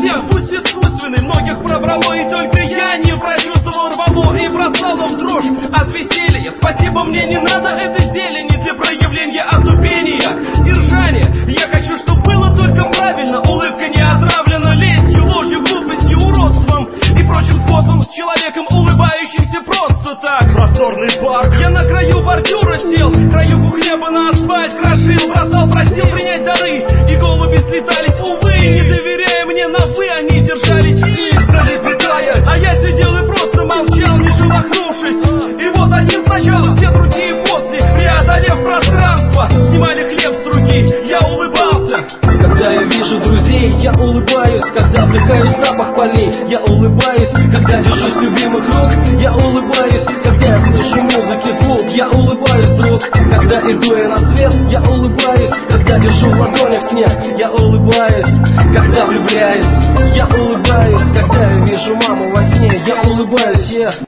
всех, пусть искусственный, многих пробрало, и только я не прочувствовал, рвало и бросало в дрожь от веселья. Спасибо, мне не надо этой зелени для проявления отупения и ржания. Я хочу, чтобы было только правильно, улыбка не отравлена лестью, ложью, глупостью, уродством и прочим способом, с человеком, улыбающимся просто так. Просторный парк, я на краю бордюра сел, краюху хлеба на асфальт крошил, бросал, просил принять дары, и голуби слетались, увы, не доверяя мне, на вы они держались издали, питаясь. А я сидел и просто молчал, не шелохнувшись. И вот один сначала, все другие после, преодолев пространство, снимали хлеб с руки, я улыбался. Когда я вижу друзей, я улыбаюсь. Когда вдыхаю запах полей, я улыбаюсь. Когда держусь любимых рук, я улыбаюсь. Когда я слышу музыки звук, я улыбаюсь, друг. Когда иду я на свет, я улыбаюсь. Когда держу в ладонях снег, я улыбаюсь. Когда влюбляюсь, я улыбаюсь. Когда я вижу маму во сне, я улыбаюсь,